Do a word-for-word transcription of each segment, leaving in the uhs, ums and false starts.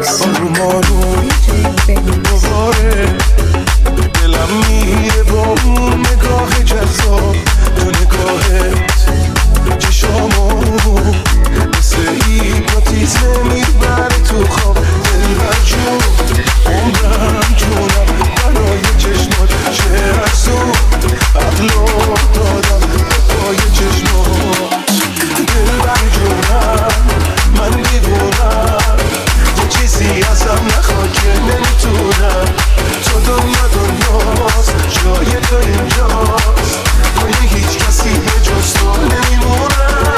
Benix. آروم آروم دوباره دلم میره با اون نگاه جذاب تو نگاهت چشامو مثل هیپنوتیزم میبره تو خواب دلبر جون عمرم جونم برای چشمات چه ارزون عقلو دادم به پای چشمات دلبر جونم من دیوونم یه چیزی ازم نخواد که نمیتونم تو دنیا دنیاست جای تو اینجاست توی هیچ کسی به جز تو نمیمونم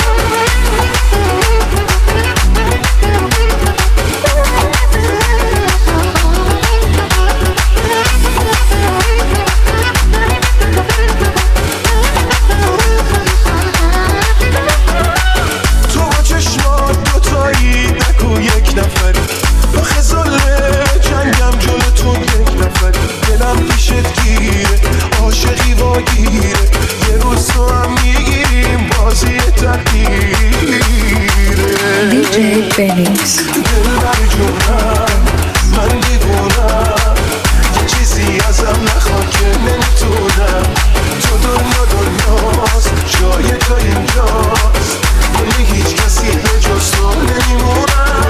تو با چشمات دوتایی نکو یک نفری با خزال جنگم جلوتون یک نفری دلم پیشت گیره عاشقی واگیره یه روز تو هم میگیریم بازی تقدیره دی جی Benix. دلبر جونم من دیوونم یه چیزی ازم نخواد که نمیتونم تو دنیا دنیاست جای تو اینجاست توی هیچ کسی به جز تو نمیمونم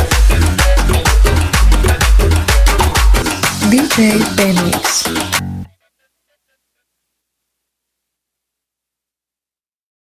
دی جی Benix.